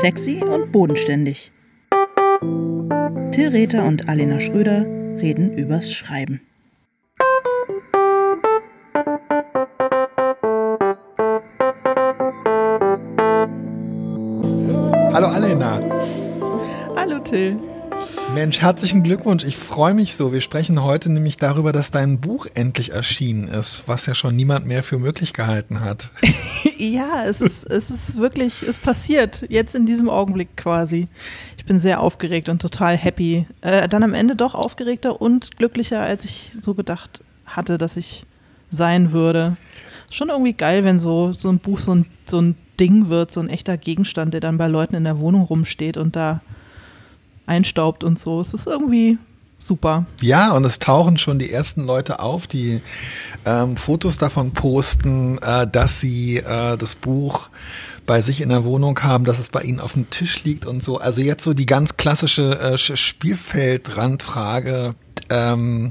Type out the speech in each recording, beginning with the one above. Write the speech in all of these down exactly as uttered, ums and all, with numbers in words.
sexy und bodenständig. Till Rether und Alena Schröder reden übers Schreiben. Hallo Alena. Hallo Till. Mensch, herzlichen Glückwunsch. Ich freue mich so. Wir sprechen heute nämlich darüber, dass dein Buch endlich erschienen ist, was ja schon niemand mehr für möglich gehalten hat. Ja, es ist, es ist wirklich, es passiert jetzt in diesem Augenblick quasi. Ich bin sehr aufgeregt und total happy. Äh, dann am Ende doch aufgeregter und glücklicher, als ich so gedacht hatte, dass ich sein würde. Schon irgendwie geil, wenn so, so ein Buch so ein, so ein Ding wird, so ein echter Gegenstand, der dann bei Leuten in der Wohnung rumsteht und da einstaubt und so. Es ist irgendwie super. Ja, und es tauchen schon die ersten Leute auf, die ähm, Fotos davon posten, äh, dass sie äh, das Buch bei sich in der Wohnung haben, dass es bei ihnen auf dem Tisch liegt und so. Also jetzt so die ganz klassische äh, Spielfeldrandfrage. Ähm,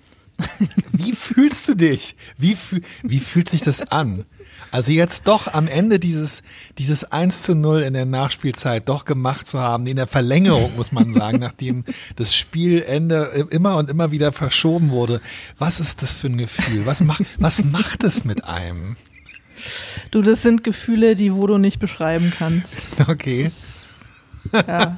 wie fühlst du dich? Wie, fühl, wie fühlt sich das an? Also jetzt doch am Ende dieses, dieses eins zu null in der Nachspielzeit doch gemacht zu haben, in der Verlängerung muss man sagen, nachdem das Spielende immer und immer wieder verschoben wurde. Was ist das für ein Gefühl? Was macht, was macht es mit einem? Du, das sind Gefühle, die wo du nicht beschreiben kannst. Okay. Ist, ja.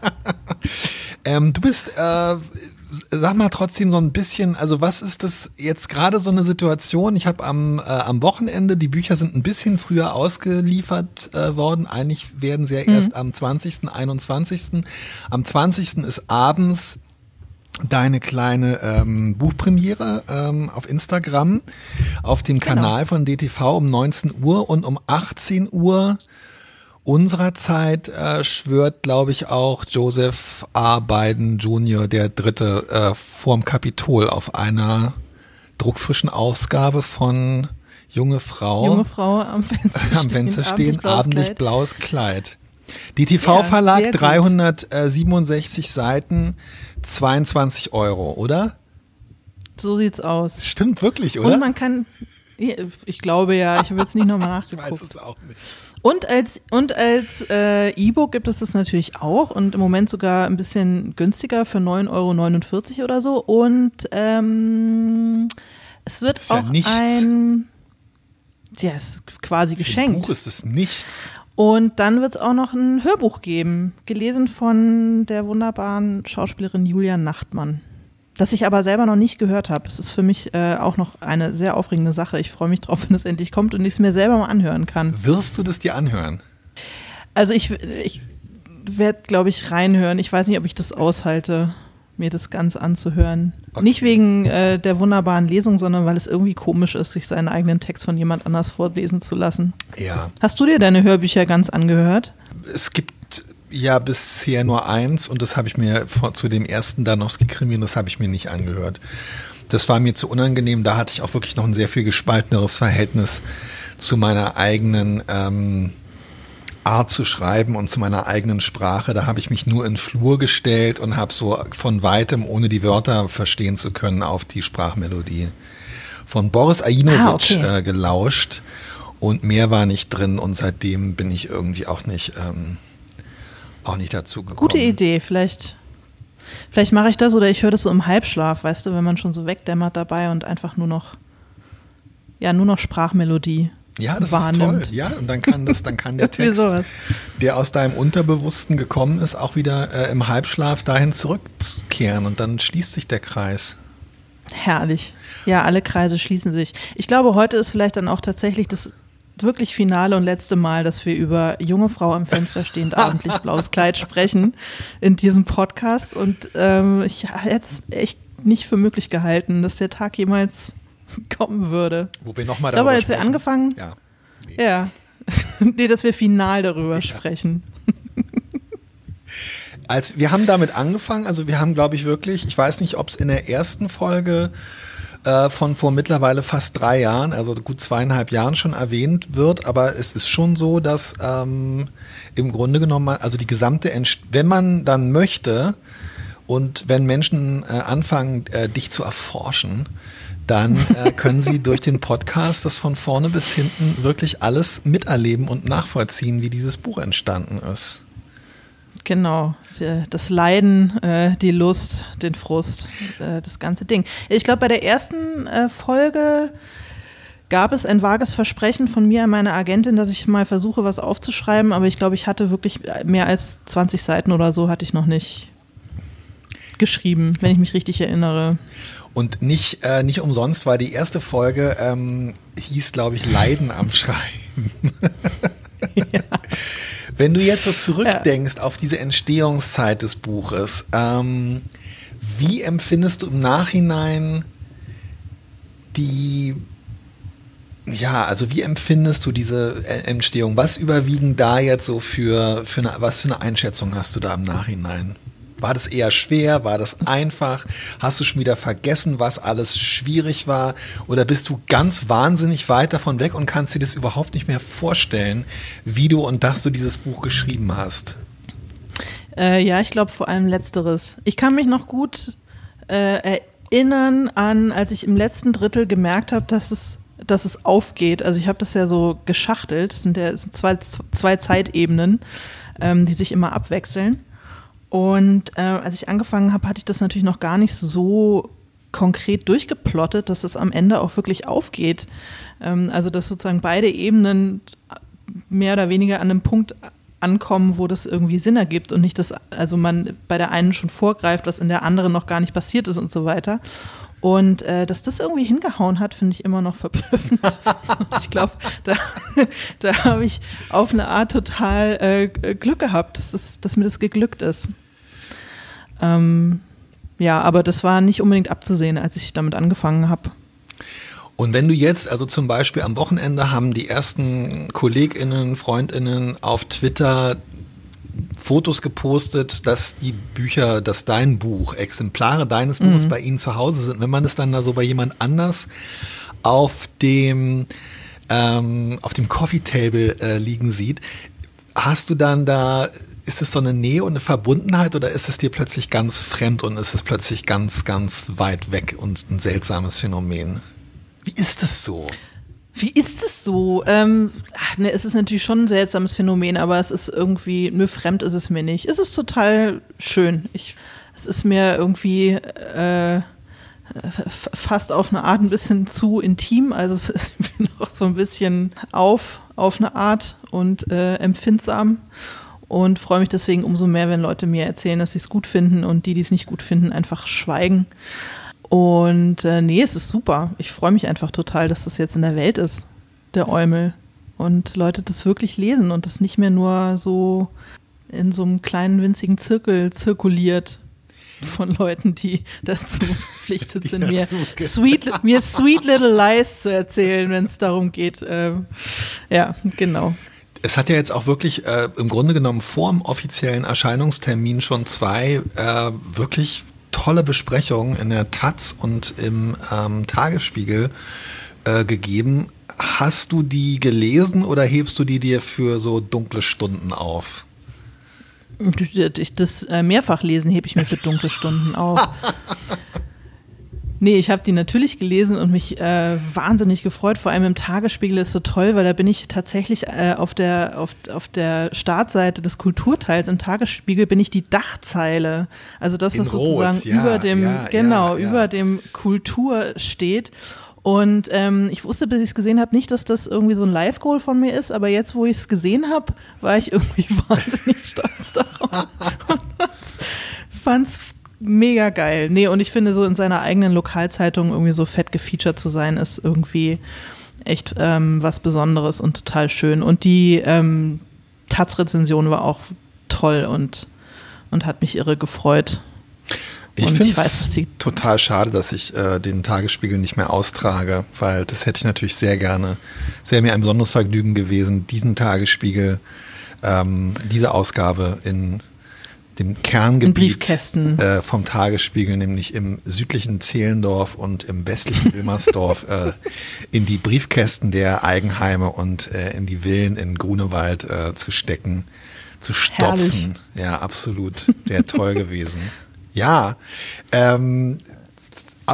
ähm, du bist, äh, sag mal trotzdem so ein bisschen, also was ist das jetzt gerade so eine Situation? Ich habe am, äh, am Wochenende, die Bücher sind ein bisschen früher ausgeliefert äh, worden. Eigentlich werden sie ja mhm. erst am zwanzigsten, einundzwanzigsten Am zwanzigsten ist abends deine kleine ähm, Buchpremiere ähm, auf Instagram, auf dem Genau. Kanal von D T V um neunzehn Uhr und um achtzehn Uhr unserer Zeit äh, schwört, glaube ich, auch Joseph A. Biden Junior, der Dritte, äh, vorm Kapitol auf einer druckfrischen Ausgabe von Junge Frau. Junge Frau am Fenster stehen. Am Fenster stehen, abendlich blaues Kleid. D T Ja, V-Verlag, sehr gut. dreihundertsiebenundsechzig Seiten, zweiundzwanzig Euro, oder? So sieht's aus. Stimmt wirklich, oder? Und man kann, ich glaube ja, ich habe jetzt nicht nochmal ich nachgeguckt. weiß es auch nicht. Und als, und als äh, E-Book gibt es das natürlich auch und im Moment sogar ein bisschen günstiger für neun Euro neunundvierzig oder so. Und ähm, es wird Das ist ja auch nichts. ein, ja, es ist quasi Für ein geschenkt. Buch ist es nichts. Und dann wird es auch noch ein Hörbuch geben, gelesen von der wunderbaren Schauspielerin Julia Nachtmann. Das ich aber selber noch nicht gehört habe. Es ist für mich äh, auch noch eine sehr aufregende Sache. Ich freue mich drauf, wenn es endlich kommt und ich es mir selber mal anhören kann. Wirst du das dir anhören? Also ich, ich werde, glaube ich, reinhören. Ich weiß nicht, ob ich das aushalte, mir das Ganze anzuhören. Okay. Nicht wegen äh, der wunderbaren Lesung, sondern weil es irgendwie komisch ist, sich seinen eigenen Text von jemand anders vorlesen zu lassen. Ja. Hast du dir deine Hörbücher ganz angehört? Es gibt ja bisher nur eins und das habe ich mir vor, zu dem ersten Danowski-Krimi und das habe ich mir nicht angehört. Das war mir zu unangenehm. Da hatte ich auch wirklich noch ein sehr viel gespalteneres Verhältnis zu meiner eigenen ähm, Art zu schreiben und zu meiner eigenen Sprache. Da habe ich mich nur in Flur gestellt und habe so von weitem, ohne die Wörter verstehen zu können, auf die Sprachmelodie von Boris Ajinovic Ah, okay. äh, gelauscht und mehr war nicht drin und seitdem bin ich irgendwie auch nicht ähm, auch nicht dazu gekommen. Gute Idee, vielleicht, vielleicht mache ich das oder ich höre das so im Halbschlaf, weißt du, wenn man schon so wegdämmert dabei und einfach nur noch, ja, nur noch Sprachmelodie Ja, das wahrnimmt. ist toll. Ja, und dann kann das, dann kann der Irgendwie Text, sowas. der aus deinem Unterbewussten gekommen ist, auch wieder äh, im Halbschlaf dahin zurückkehren und dann schließt sich der Kreis. Herrlich. Ja, alle Kreise schließen sich. Ich glaube, heute ist vielleicht dann auch tatsächlich das wirklich finale und letzte Mal, dass wir über Junge Frau am Fenster stehend abendlich blaues Kleid sprechen in diesem Podcast. Und ähm, ich hätte es echt nicht für möglich gehalten, dass der Tag jemals kommen würde. Wo wir nochmal Ich glaube, darüber als wir sprechen. angefangen, Ja. Nee. ja, nee, dass wir final darüber Ja. sprechen. Als wir haben damit angefangen, also wir haben, glaube ich, wirklich, ich weiß nicht, ob es in der ersten Folge äh, von vor mittlerweile fast drei Jahren, also gut zweieinhalb Jahren schon erwähnt wird, aber es ist schon so, dass ähm, im Grunde genommen, also die gesamte, Entst- wenn man dann möchte und wenn Menschen äh, anfangen, äh, dich zu erforschen, dann äh, können sie durch den Podcast das von vorne bis hinten wirklich alles miterleben und nachvollziehen, wie dieses Buch entstanden ist. Genau, das Leiden, äh, die Lust, den Frust, äh, das ganze Ding. Ich glaube, bei der ersten äh, Folge gab es ein vages Versprechen von mir an meine Agentin, dass ich mal versuche, was aufzuschreiben, aber ich glaube, ich hatte wirklich mehr als zwanzig Seiten oder so, hatte ich noch nicht geschrieben, wenn ich mich richtig erinnere. Und nicht, äh, nicht umsonst war die erste Folge, ähm, hieß, glaube ich, Leiden am Schreiben. Ja. Wenn du jetzt so zurückdenkst ja. auf diese Entstehungszeit des Buches, ähm, wie empfindest du im Nachhinein die, ja, also wie empfindest du diese Entstehung? Was überwiegen da jetzt so für, für eine, was für eine Einschätzung hast du da im Nachhinein? War das eher schwer? War das einfach? Hast du schon wieder vergessen, was alles schwierig war? Oder bist du ganz wahnsinnig weit davon weg und kannst dir das überhaupt nicht mehr vorstellen, wie du und dass du dieses Buch geschrieben hast? Äh, ja, ich glaube vor allem Letzteres. Ich kann mich noch gut äh, erinnern an, als ich im letzten Drittel gemerkt habe, dass es, dass es aufgeht. Also ich habe das ja so geschachtelt. Es sind, ja, es sind zwei, zwei Zeitebenen, ähm, die sich immer abwechseln. Und äh, als ich angefangen habe, hatte ich das natürlich noch gar nicht so konkret durchgeplottet, dass es am Ende auch wirklich aufgeht. Ähm, also dass sozusagen beide Ebenen mehr oder weniger an einem Punkt ankommen, wo das irgendwie Sinn ergibt und nicht, dass also man bei der einen schon vorgreift, was in der anderen noch gar nicht passiert ist und so weiter. Und äh, dass das irgendwie hingehauen hat, finde ich immer noch verblüffend. Ich glaube, da, da habe ich auf eine Art total äh, Glück gehabt, dass, das, dass mir das geglückt ist. Ähm, ja, aber das war nicht unbedingt abzusehen, als ich damit angefangen habe. Und wenn du jetzt, also zum Beispiel am Wochenende haben die ersten KollegInnen, FreundInnen auf Twitter Fotos gepostet, dass die Bücher, dass dein Buch, Exemplare deines Buches mhm. bei ihnen zu Hause sind. Wenn man es dann da so bei jemand anders auf dem, ähm, auf dem Coffee Table äh, liegen sieht, hast du dann da, ist es so eine Nähe und eine Verbundenheit oder ist es dir plötzlich ganz fremd und ist es plötzlich ganz, ganz weit weg und ein seltsames Phänomen? Wie ist es so? Wie ist es so? Ähm, ach, ne, es ist natürlich schon ein seltsames Phänomen, aber es ist irgendwie, nö, fremd ist es mir nicht. Es ist total schön. Ich, es ist mir irgendwie äh, f- fast auf eine Art ein bisschen zu intim. Also es ist mir noch so ein bisschen auf, auf eine Art und äh, empfindsam. Und freue mich deswegen umso mehr, wenn Leute mir erzählen, dass sie es gut finden und die, die es nicht gut finden, einfach schweigen. Und äh, nee, es ist super. Ich freue mich einfach total, dass das jetzt in der Welt ist, der Eumel. Und Leute das wirklich lesen und das nicht mehr nur so in so einem kleinen, winzigen Zirkel zirkuliert von Leuten, die dazu verpflichtet sind, mir sweet, mir sweet little lies zu erzählen, wenn es darum geht. Ähm, ja, genau. Es hat ja jetzt auch wirklich äh, im Grunde genommen vor dem offiziellen Erscheinungstermin schon zwei äh, wirklich tolle Besprechungen in der Taz und im ähm, Tagesspiegel äh, gegeben. Hast du die gelesen oder hebst du die dir für so dunkle Stunden auf? Das äh, Mehrfachlesen hebe ich mir für dunkle Stunden auf. Nee, ich habe die natürlich gelesen und mich äh, wahnsinnig gefreut. Vor allem im Tagesspiegel ist so toll, weil da bin ich tatsächlich äh, auf der, auf, auf der Startseite des Kulturteils im Tagesspiegel bin ich die Dachzeile. Also das, was sozusagen Rot, ja, über dem, ja, genau, ja, ja. über dem Kultur steht. Und ähm, ich wusste, bis ich es gesehen habe, nicht, dass das irgendwie so ein Live-Goal von mir ist, aber jetzt, wo ich es gesehen habe, war ich irgendwie wahnsinnig stolz darauf. Und fand's mega geil. Nee, und ich finde, so in seiner eigenen Lokalzeitung irgendwie so fett gefeatured zu sein, ist irgendwie echt ähm, was Besonderes und total schön. Und die ähm, Taz-Rezension war auch toll und, und hat mich irre gefreut. Ich finde es total schade, dass ich äh, den Tagesspiegel nicht mehr austrage, weil das hätte ich natürlich sehr gerne. Es wäre mir ein besonderes Vergnügen gewesen, diesen Tagesspiegel, ähm, diese Ausgabe in dem Kerngebiet äh, vom Tagesspiegel, nämlich im südlichen Zehlendorf und im westlichen Wilmersdorf, äh, in die Briefkästen der Eigenheime und äh, in die Villen in Grunewald äh, zu stecken, zu stopfen. Herrlich. Ja, absolut. Wäre toll gewesen. Ja, ähm,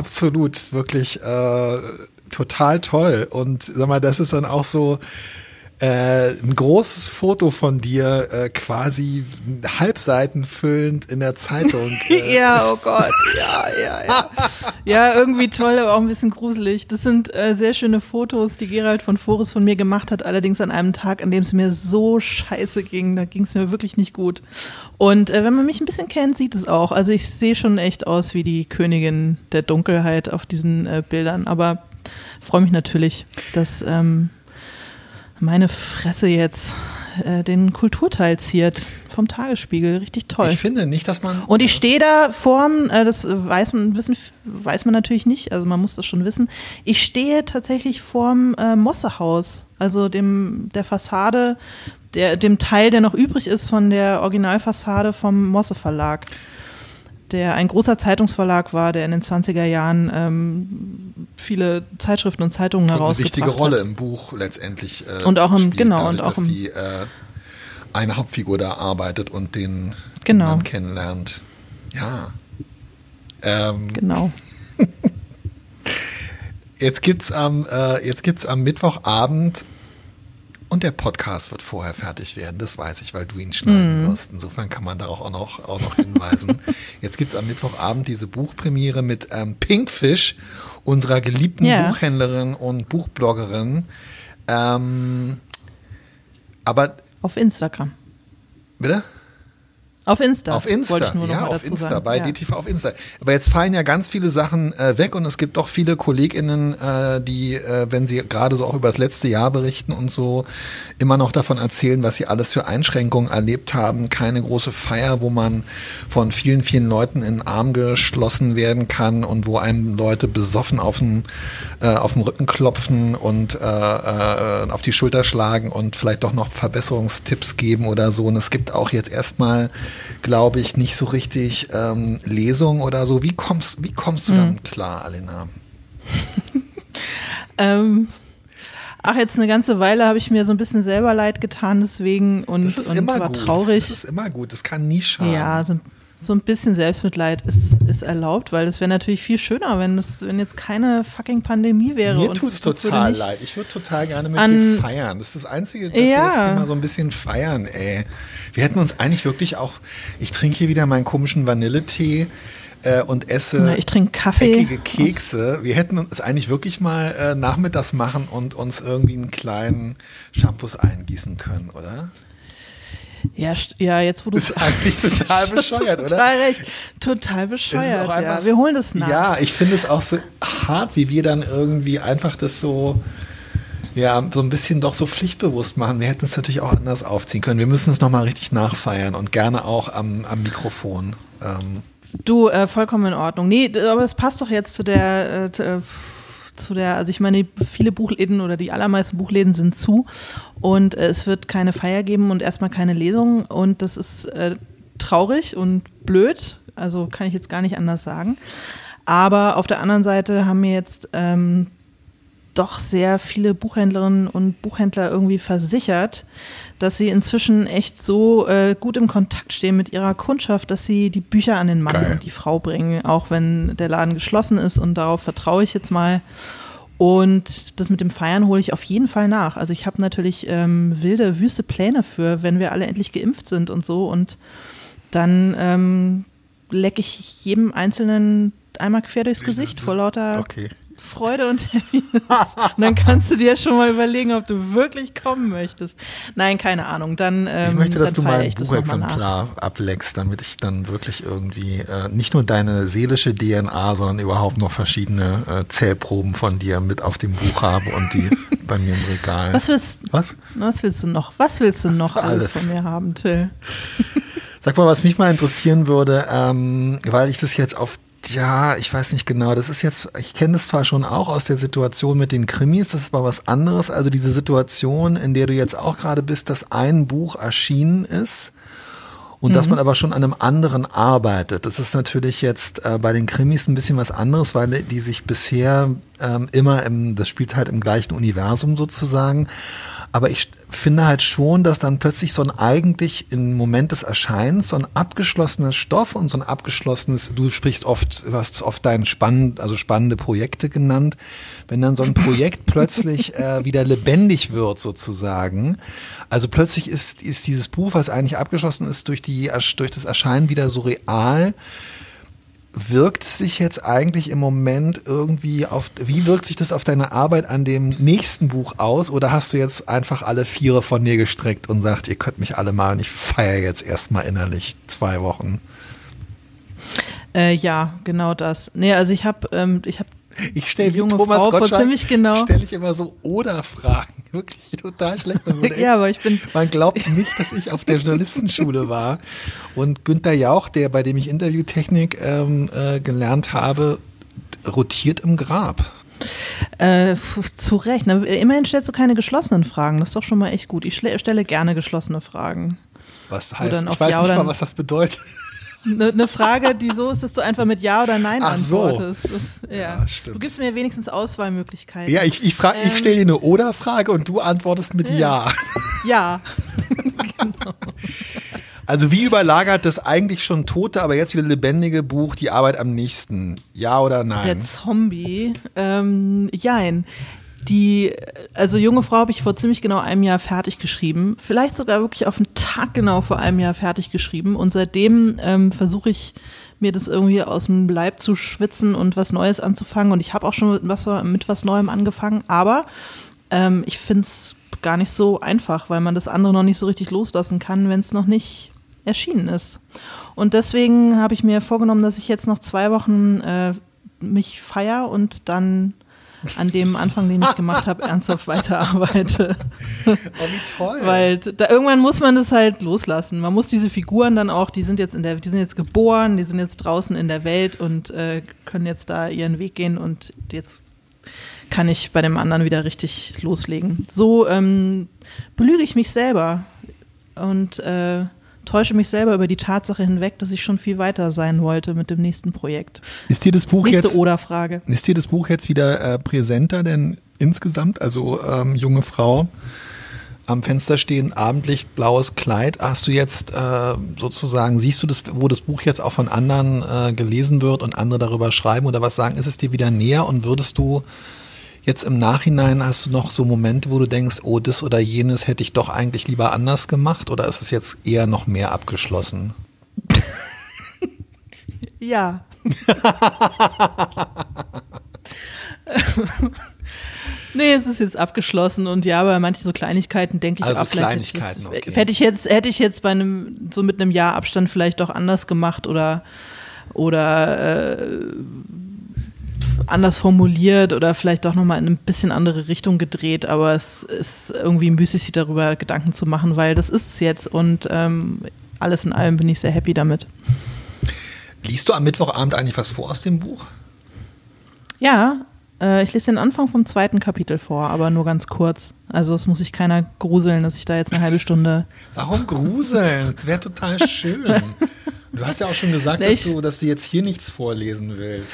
absolut, wirklich äh, total toll. Und sag mal, das ist dann auch so, äh, ein großes Foto von dir, äh, quasi halbseitenfüllend in der Zeitung. Äh, ja, oh Gott, ja, ja, ja. Ja, irgendwie toll, aber auch ein bisschen gruselig. Das sind äh, sehr schöne Fotos, die Gerald von Forest von mir gemacht hat, allerdings an einem Tag, an dem es mir so scheiße ging. Da ging es mir wirklich nicht gut. Und äh, wenn man mich ein bisschen kennt, sieht es auch. Also ich sehe schon echt aus wie die Königin der Dunkelheit auf diesen äh, Bildern, aber freue mich natürlich, dass ähm, meine Fresse jetzt äh, den Kulturteil ziert vom Tagesspiegel. Richtig toll. Ich finde nicht, dass man... Und ich stehe da vorm, äh, das weiß man, wissen, weiß man natürlich nicht, also man muss das schon wissen, ich stehe tatsächlich vorm äh, Mossehaus, also dem der Fassade, der, dem Teil, der noch übrig ist von der Originalfassade vom Mosse Verlag, der ein großer Zeitungsverlag war, der in den zwanziger Jahren ähm, viele Zeitschriften und Zeitungen herausgebracht hat. Eine wichtige Rolle im Buch letztendlich äh, und auch im, spielt, genau, dadurch, und auch dass im, die äh, eine Hauptfigur da arbeitet und den, genau. den Mann kennenlernt. Ja. Ähm, genau. Jetzt gibt's am, äh, jetzt gibt's am Mittwochabend und der Podcast wird vorher fertig werden, das weiß ich, weil du ihn schneiden Mhm. wirst. Insofern kann man darauf auch noch, auch noch hinweisen. Jetzt gibt es am Mittwochabend diese Buchpremiere mit ähm, Pinkfish, unserer geliebten Ja. Buchhändlerin und Buchbloggerin. Ähm, aber, Auf Instagram. bitte? Auf Insta. Auf Insta, wollte ich nur noch ja, mal auf dazu Insta, sagen. bei ja. D T V auf Insta. Aber jetzt fallen ja ganz viele Sachen äh, weg und es gibt auch viele KollegInnen, äh, die, äh, wenn sie gerade so auch über das letzte Jahr berichten und so, immer noch davon erzählen, was sie alles für Einschränkungen erlebt haben. Keine große Feier, wo man von vielen, vielen Leuten in den Arm geschlossen werden kann und wo einem Leute besoffen auf den, äh, auf den Rücken klopfen und äh, äh, auf die Schulter schlagen und vielleicht doch noch Verbesserungstipps geben oder so. Und es gibt auch jetzt erstmal, glaube ich, nicht so richtig ähm, Lesungen oder so. Wie kommst, wie kommst du Mhm. damit klar, Alena? Ähm, ach, jetzt eine ganze Weile habe ich mir so ein bisschen selber leid getan deswegen und, Das ist und immer war gut. traurig. Das ist immer gut. Das kann nie schaden. Ja, so, so ein bisschen Selbstmitleid ist, ist erlaubt, weil es wäre natürlich viel schöner, wenn, das, wenn jetzt keine fucking Pandemie wäre. Mir und tut es es würde total nicht- leid. Ich würde total gerne mit an- dir feiern. Das ist das Einzige, dass wir Ja. jetzt hier mal so ein bisschen feiern, ey. Wir hätten uns eigentlich wirklich auch, ich trinke hier wieder meinen komischen Vanilletee äh, und esse Na, ich trinke Kaffee. eckige Kekse. Wir hätten uns eigentlich wirklich mal äh, nachmittags machen und uns irgendwie einen kleinen Shampoos eingießen können, oder? Ja, st- ja, jetzt wo du Ist eigentlich total bescheuert, oder? Total recht. Total Es ist bescheuert, auch einfach- ja. Wir holen das nach. Ja, ich finde es auch so hart, wie wir dann irgendwie einfach das so, ja, so ein bisschen doch so pflichtbewusst machen. Wir hätten es natürlich auch anders aufziehen können. Wir müssen es nochmal richtig nachfeiern und gerne auch am, am Mikrofon. Ähm, Du, äh, vollkommen in Ordnung. Nee, d- aber es passt doch jetzt zu der, äh, t- äh, f- zu der, also ich meine, viele Buchläden oder die allermeisten Buchläden sind zu und äh, es wird keine Feier geben und erstmal keine Lesung und das ist äh, traurig und blöd, also kann ich jetzt gar nicht anders sagen. Aber auf der anderen Seite haben mir jetzt ähm, doch sehr viele Buchhändlerinnen und Buchhändler irgendwie versichert, dass sie inzwischen echt so äh, gut im Kontakt stehen mit ihrer Kundschaft, dass sie die Bücher an den Mann Geil. und die Frau bringen, auch wenn der Laden geschlossen ist und darauf vertraue ich jetzt mal. Und das mit dem Feiern hole ich auf jeden Fall nach. Also ich habe natürlich ähm, wilde, wüste Pläne für, wenn wir alle endlich geimpft sind und so und dann ähm, lecke ich jedem Einzelnen einmal quer durchs Gesicht vor lauter okay. Freude und Happiness. Und dann kannst du dir schon mal überlegen, ob du wirklich kommen möchtest. Nein, keine Ahnung. Dann, ähm, Ich möchte, dass dann du feiere mal ein ich das noch mal nach. Buchexemplar ableckst, damit ich dann wirklich irgendwie äh, nicht nur deine seelische D N A, sondern überhaupt noch verschiedene äh, Zählproben von dir mit auf dem Buch habe und die bei mir im Regal. Was willst, Was? was willst du noch? Was willst du noch alles, Alles. von mir haben, Till? Sag mal, was mich mal interessieren würde, ähm, weil ich das jetzt auf, ja, ich weiß nicht genau, das ist jetzt, ich kenne das zwar schon auch aus der Situation mit den Krimis, das ist aber was anderes, also diese Situation, in der du jetzt auch gerade bist, dass ein Buch erschienen ist und dass man aber schon an einem anderen arbeitet. Das ist natürlich jetzt äh, bei den Krimis ein bisschen was anderes, weil die sich bisher ähm, immer im, das spielt halt im gleichen Universum sozusagen. Aber ich finde halt schon, dass dann plötzlich so ein eigentlich im Moment des Erscheinens so ein abgeschlossener Stoff und so ein abgeschlossenes, du sprichst oft, du hast oft dein spannend, also spannende Projekte genannt, wenn dann so ein Projekt plötzlich äh, wieder lebendig wird sozusagen. Also plötzlich ist, ist dieses Buch, was eigentlich abgeschlossen ist, durch die, durch das Erscheinen wieder so real. Wirkt es sich jetzt eigentlich im Moment irgendwie auf, wie wirkt sich das auf deine Arbeit an dem nächsten Buch aus? Oder hast du jetzt einfach alle Viere von dir gestreckt und sagt, ihr könnt mich alle mal und ich feiere jetzt erstmal innerlich zwei Wochen? Äh, ja, genau das. Nee, also ich habe ähm, ich habe Ich stelle junge Thomas Frau vor Gottschalk, ziemlich genau. stelle ich immer so Oder-Fragen. Wirklich total schlecht. Man, würde echt, Ja, aber ich bin man glaubt nicht, dass ich auf der Journalistenschule war. Und Günther Jauch, der, bei dem ich Interviewtechnik ähm, äh, gelernt habe, rotiert im Grab. Äh, zu Recht. Na, immerhin stellst du keine geschlossenen Fragen. Das ist doch schon mal echt gut. Ich stelle gerne geschlossene Fragen. Was Wo heißt, dann ich auf weiß Ja nicht oder mal, was das bedeutet. Eine ne Frage, die so ist, dass du einfach mit Ja oder Nein Ach so. antwortest. Das, ja. Ja, stimmt. Du gibst mir wenigstens Auswahlmöglichkeiten. Ja, ich, ich, frag, Ähm, ich stelle dir eine Oder-Frage und du antwortest mit Ja. Ja. Also wie überlagert das eigentlich schon tote, aber jetzt wieder lebendige Buch die Arbeit am nächsten? Ja oder nein? Der Zombie. Ähm, jein. Die, also junge Frau habe ich vor ziemlich genau einem Jahr fertig geschrieben. Vielleicht sogar wirklich auf den Tag genau vor einem Jahr fertig geschrieben. Und seitdem ähm, versuche ich, mir das irgendwie aus dem Leib zu schwitzen und was Neues anzufangen. Und ich habe auch schon mit was, mit was Neuem angefangen. Aber ähm, ich finde es gar nicht so einfach, weil man das andere noch nicht so richtig loslassen kann, wenn es noch nicht erschienen ist. Und deswegen habe ich mir vorgenommen, dass ich jetzt noch zwei Wochen äh, mich feiere und dann an dem Anfang, den ich gemacht habe, ernsthaft weiterarbeite. Oh, wie toll. Weil da, irgendwann muss man das halt loslassen. Man muss diese Figuren dann auch, die sind jetzt in der, die sind jetzt geboren, die sind jetzt draußen in der Welt und äh, können jetzt da ihren Weg gehen und jetzt kann ich bei dem anderen wieder richtig loslegen. So ähm, belüge ich mich selber und äh, täusche mich selber über die Tatsache hinweg, dass ich schon viel weiter sein wollte mit dem nächsten Projekt. Ist dir das Buch Nächste jetzt, Oder-Frage. ist dir das Buch jetzt wieder äh, präsenter denn insgesamt? Also ähm, junge Frau, am Fenster stehen, Abendlicht, blaues Kleid. Hast du jetzt äh, sozusagen, siehst du das, wo das Buch jetzt auch von anderen äh, gelesen wird und andere darüber schreiben oder was sagen? Ist es dir wieder näher und würdest du jetzt im Nachhinein, hast du noch so Momente, wo du denkst, oh, das oder jenes hätte ich doch eigentlich lieber anders gemacht oder ist es jetzt eher noch mehr abgeschlossen? Ja. Nee, es ist jetzt abgeschlossen und ja, bei manchen so Kleinigkeiten denke ich Also auch vielleicht hätte ich, Kleinigkeiten, das, okay. hätte ich jetzt hätte ich jetzt bei einem so mit einem Jahr Abstand vielleicht doch anders gemacht oder oder äh, anders formuliert oder vielleicht doch nochmal in eine bisschen andere Richtung gedreht, aber es ist irgendwie müßig, sich darüber Gedanken zu machen, weil das ist es jetzt und ähm, alles in allem bin ich sehr happy damit. Liest du am Mittwochabend eigentlich was vor aus dem Buch? Ja, äh, ich lese den Anfang vom zweiten Kapitel vor, aber nur ganz kurz. Also es muss sich keiner gruseln, dass ich da jetzt eine halbe Stunde... Warum gruseln? Das wäre total schön. Du hast ja auch schon gesagt, dass du, dass du jetzt hier nichts vorlesen willst.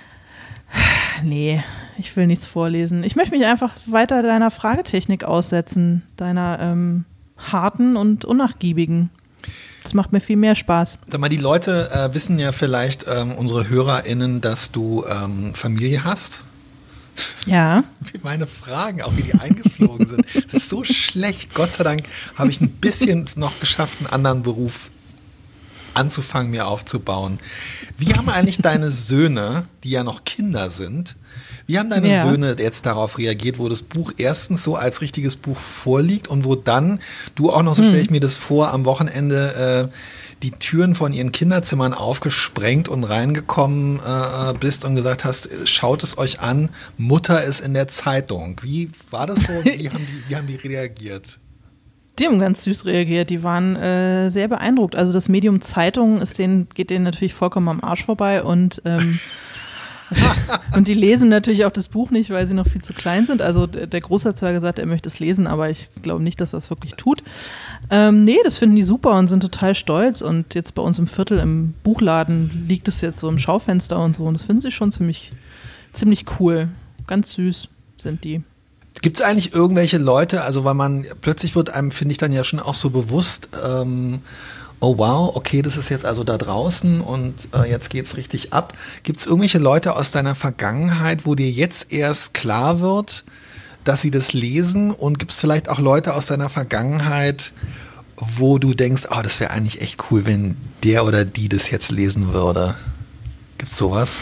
Nee, ich will nichts vorlesen. Ich möchte mich einfach weiter deiner Fragetechnik aussetzen, deiner ähm, harten und unnachgiebigen. Das macht mir viel mehr Spaß. Sag mal, die Leute äh, wissen ja vielleicht, ähm, unsere HörerInnen, dass du ähm, Familie hast. Ja. Wie meine Fragen, auch wie die eingeflogen sind. Es ist so schlecht. Gott sei Dank habe ich ein bisschen noch geschafft, einen anderen Beruf anzufangen, mir aufzubauen. Wie haben eigentlich deine Söhne, die ja noch Kinder sind, wie haben deine ja. Söhne jetzt darauf reagiert, wo das Buch erstens so als richtiges Buch vorliegt und wo dann du auch noch, so stelle ich mir das vor, am Wochenende äh, die Türen von ihren Kinderzimmern aufgesprengt und reingekommen äh, bist und gesagt hast, schaut es euch an, Mutter ist in der Zeitung. Wie war das so? Wie haben die, wie haben die reagiert? Die haben ganz süß reagiert, die waren äh, sehr beeindruckt. Also das Medium Zeitung ist denen, geht denen natürlich vollkommen am Arsch vorbei und, ähm, und die lesen natürlich auch das Buch nicht, weil sie noch viel zu klein sind. Also der Große hat zwar gesagt, er möchte es lesen, aber ich glaube nicht, dass er es wirklich tut. Ähm, nee, das finden die super und sind total stolz und jetzt bei uns im Viertel im Buchladen liegt es jetzt so im Schaufenster und so und das finden sie schon ziemlich, ziemlich cool. Ganz süß sind die. Gibt es eigentlich irgendwelche Leute, also weil man, plötzlich wird einem, finde ich, dann ja schon auch so bewusst, ähm, oh wow, okay, das ist jetzt also da draußen und äh, jetzt geht's richtig ab. Gibt es irgendwelche Leute aus deiner Vergangenheit, wo dir jetzt erst klar wird, dass sie das lesen? Und gibt es vielleicht auch Leute aus deiner Vergangenheit, wo du denkst, oh, das wäre eigentlich echt cool, wenn der oder die das jetzt lesen würde? Gibt's sowas?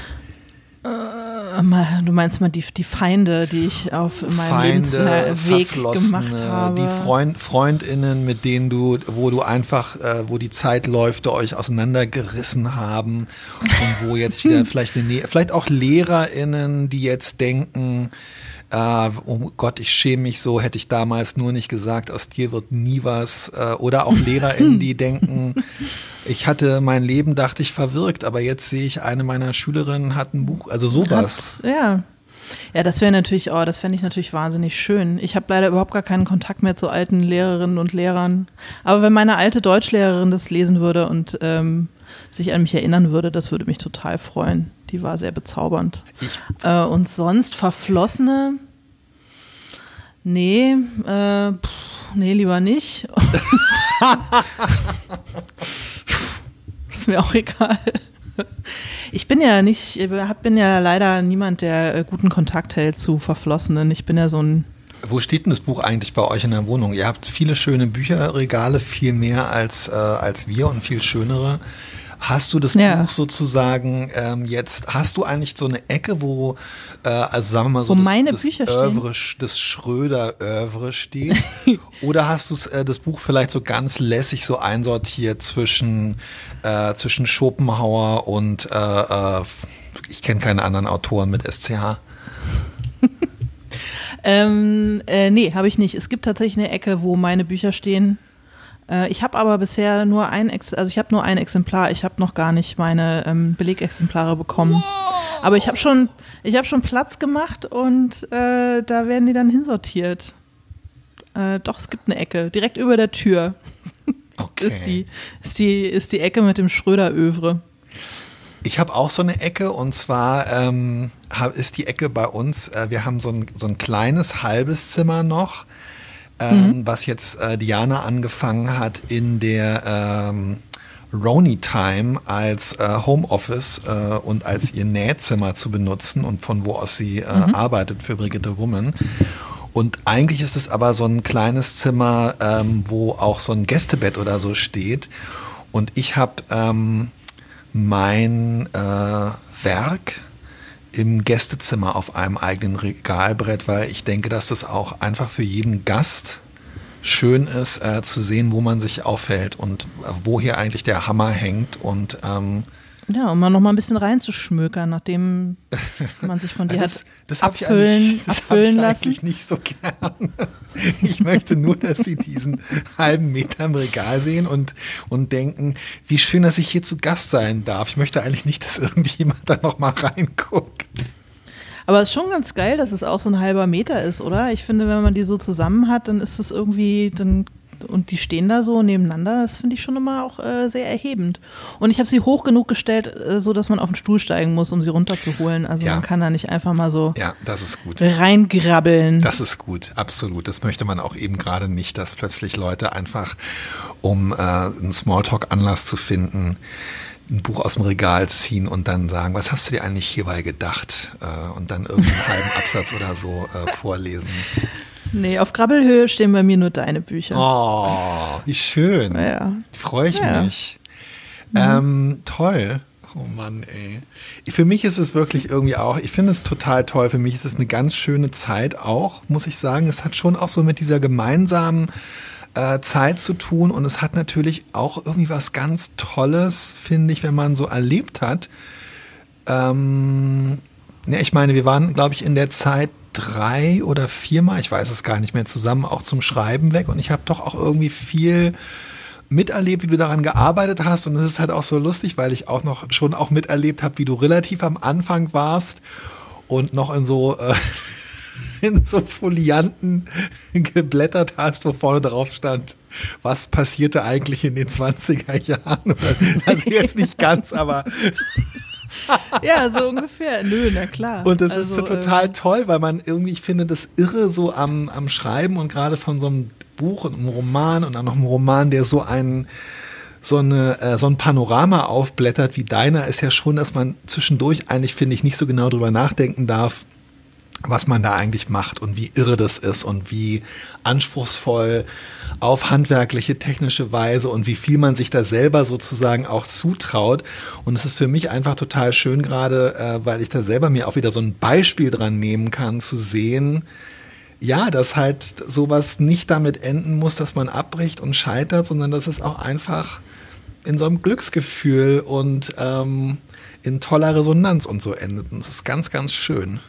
Du meinst mal die, die Feinde, die ich auf meinem Feinde, Lebensweg gemacht habe. Die Freund, FreundInnen, mit denen du, wo du einfach, äh, wo die Zeitläufe euch auseinandergerissen haben und wo jetzt wieder vielleicht eine Nähe, vielleicht auch LehrerInnen, die jetzt denken, äh, oh Gott, ich schäme mich so, hätte ich damals nur nicht gesagt, aus dir wird nie was. Äh, oder auch LehrerInnen, die denken, ich hatte mein Leben, dachte ich, verwirkt, aber jetzt sehe ich, eine meiner Schülerinnen hat ein Buch, also sowas. Hat, ja. Ja, das wäre natürlich, oh, das fände ich natürlich wahnsinnig schön. Ich habe leider überhaupt gar keinen Kontakt mehr zu alten Lehrerinnen und Lehrern. Aber wenn meine alte Deutschlehrerin das lesen würde und ähm, sich an mich erinnern würde, das würde mich total freuen. Die war sehr bezaubernd. Äh, und sonst Verflossene? Nee, äh, pff, nee, lieber nicht. Ist mir auch egal. Ich bin ja nicht, ich bin ja leider niemand, der guten Kontakt hält zu Verflossenen. Ich bin ja so ein. Wo steht denn das Buch eigentlich bei euch in der Wohnung? Ihr habt viele schöne Bücherregale, viel mehr als, äh, als wir und viel schönere. Hast du das ja. Buch sozusagen ähm, jetzt, hast du eigentlich so eine Ecke, wo, äh, also sagen wir mal so, wo das, meine das, Bücher Oeuvre, stehen? das Schröder-Oeuvre steht? Oder hast du äh, das Buch vielleicht so ganz lässig so einsortiert zwischen, äh, zwischen Schopenhauer und, äh, äh, ich kenne keine anderen Autoren mit S C H? ähm, äh, nee, habe ich nicht. Es gibt tatsächlich eine Ecke, wo meine Bücher stehen. Ich habe aber bisher nur ein, Ex- also ich habe nur ein Exemplar. Ich habe noch gar nicht meine ähm, Belegexemplare bekommen. Wow. Aber ich habe schon, ich habe schon Platz gemacht und äh, da werden die dann hinsortiert. Äh, doch, es gibt eine Ecke direkt über der Tür. Okay. ist die, ist die, ist die Ecke mit dem Schröder-Oeuvre. Ich habe auch so eine Ecke und zwar ähm, ist die Ecke bei uns. Äh, wir haben so ein, so ein kleines halbes Zimmer noch. Ähm, mhm. Was jetzt äh, Diana angefangen hat in der ähm, Roni Time als äh, Homeoffice äh, und als ihr Nähzimmer zu benutzen und von wo aus sie äh, mhm. arbeitet für Brigitte Woman. Und eigentlich ist es aber so ein kleines Zimmer, ähm, wo auch so ein Gästebett oder so steht. Und ich habe ähm, mein äh, Werk im Gästezimmer auf einem eigenen Regalbrett, weil ich denke, dass das auch einfach für jeden Gast schön ist, äh, zu sehen, wo man sich aufhält und äh, wo hier eigentlich der Hammer hängt. Und ähm, ja, um mal noch mal ein bisschen reinzuschmökern, nachdem man sich von dir das, hat das abfüllen, hab das abfüllen hab ich lassen. eigentlich nicht so gern. Ich möchte nur, dass sie diesen halben Meter im Regal sehen und, und denken, wie schön, dass ich hier zu Gast sein darf. Ich möchte eigentlich nicht, dass irgendjemand da noch mal reinguckt. Aber es ist schon ganz geil, dass es auch so ein halber Meter ist, oder? Ich finde, wenn man die so zusammen hat, dann ist es irgendwie, dann und die stehen da so nebeneinander, das finde ich schon immer auch äh, sehr erhebend. Und ich habe sie hoch genug gestellt, äh, so dass man auf den Stuhl steigen muss, um sie runterzuholen. Also ja. man kann da nicht einfach mal so ja, das ist gut. reingrabbeln. Das ist gut, absolut. Das möchte man auch eben gerade nicht, dass plötzlich Leute einfach, um äh, einen Smalltalk-Anlass zu finden, ein Buch aus dem Regal ziehen und dann sagen, was hast du dir eigentlich hierbei gedacht? Äh, und dann irgendeinen halben Absatz oder so äh, vorlesen. Nee, auf Krabbelhöhe stehen bei mir nur deine Bücher. Oh, wie schön. Ja. Freue ich ja. mich. Mhm. Ähm, toll. Oh Mann, ey. Für mich ist es wirklich irgendwie auch, ich finde es total toll. Für mich ist es eine ganz schöne Zeit auch, muss ich sagen. Es hat schon auch so mit dieser gemeinsamen äh, Zeit zu tun und es hat natürlich auch irgendwie was ganz Tolles, finde ich, wenn man so erlebt hat. Ähm, ja, ich meine, wir waren, glaube ich, in der Zeit drei oder viermal, ich weiß es gar nicht mehr, zusammen auch zum Schreiben weg und ich habe doch auch irgendwie viel miterlebt, wie du daran gearbeitet hast und es ist halt auch so lustig, weil ich auch noch schon auch miterlebt habe, wie du relativ am Anfang warst und noch in so äh, in so Folianten geblättert hast, wo vorne drauf stand, was passierte eigentlich in den zwanziger Jahren. Also jetzt nicht ganz, aber Ja, so ungefähr. Nö, na klar. Und das also, ist so total ähm, toll, weil man irgendwie, ich finde das irre so am, am Schreiben und gerade von so einem Buch und einem Roman und dann noch einem Roman, der so einen so, eine, äh, so ein Panorama aufblättert wie deiner, ist ja schon, dass man zwischendurch eigentlich, finde ich, nicht so genau drüber nachdenken darf, was man da eigentlich macht und wie irre das ist und wie anspruchsvoll auf handwerkliche, technische Weise und wie viel man sich da selber sozusagen auch zutraut. Und es ist für mich einfach total schön gerade, äh, weil ich da selber mir auch wieder so ein Beispiel dran nehmen kann, zu sehen, ja, dass halt sowas nicht damit enden muss, dass man abbricht und scheitert, sondern dass es auch einfach in so einem Glücksgefühl und ähm, in toller Resonanz und so endet. Und das ist ganz, ganz schön.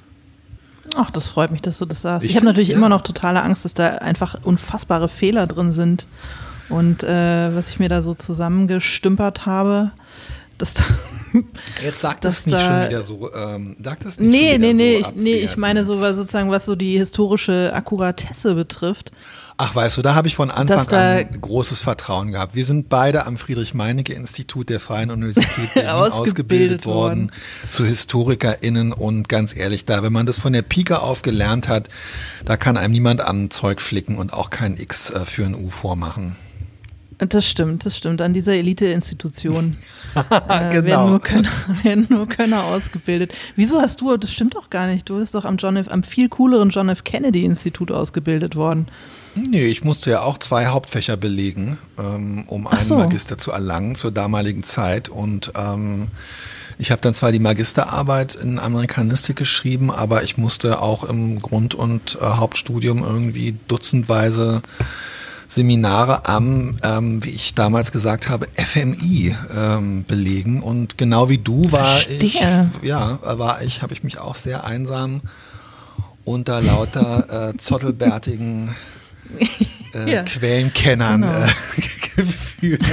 Ach, das freut mich, dass du das sagst. Ich, Ich habe find, natürlich ja. immer noch totale Angst, dass da einfach unfassbare Fehler drin sind. Und äh, was ich mir da so zusammengestümpert habe, dass da Jetzt sagt dass das nicht da- schon wieder so. Ähm, sagt das nicht Nee, schon nee, wieder nee, so ich, nee, ich meine so was sozusagen, was so die historische Akkuratesse betrifft. Ach, weißt du, da habe ich von Anfang Dass da- an großes Vertrauen gehabt. Wir sind beide am Friedrich-Meinecke-Institut der Freien Universität Berlin Ausgebildet ausgebildet worden. worden zu HistorikerInnen und ganz ehrlich, da, wenn man das von der Pike auf gelernt hat, da kann einem niemand am Zeug flicken und auch kein X äh, für ein U vormachen. Das stimmt, das stimmt. An dieser Elite-Institution äh, Genau. werden, nur Könner, werden nur Könner ausgebildet. Wieso hast du, das stimmt doch gar nicht, du bist doch am, John F., am viel cooleren John F. Kennedy-Institut ausgebildet worden. Nee, ich musste ja auch zwei Hauptfächer belegen, ähm, um Ach einen so. Magister zu erlangen zur damaligen Zeit. Und ähm, ich habe dann zwar die Magisterarbeit in Amerikanistik geschrieben, aber ich musste auch im Grund- und äh, Hauptstudium irgendwie dutzendweise Seminare am, ähm, wie ich damals gesagt habe, F M I ähm, belegen. Und genau wie du war ich, Verstehe. ja, war ich, habe ich mich auch sehr einsam unter lauter äh, zottelbärtigen äh, Ja. Quellenkennern Genau. äh, gefühlt.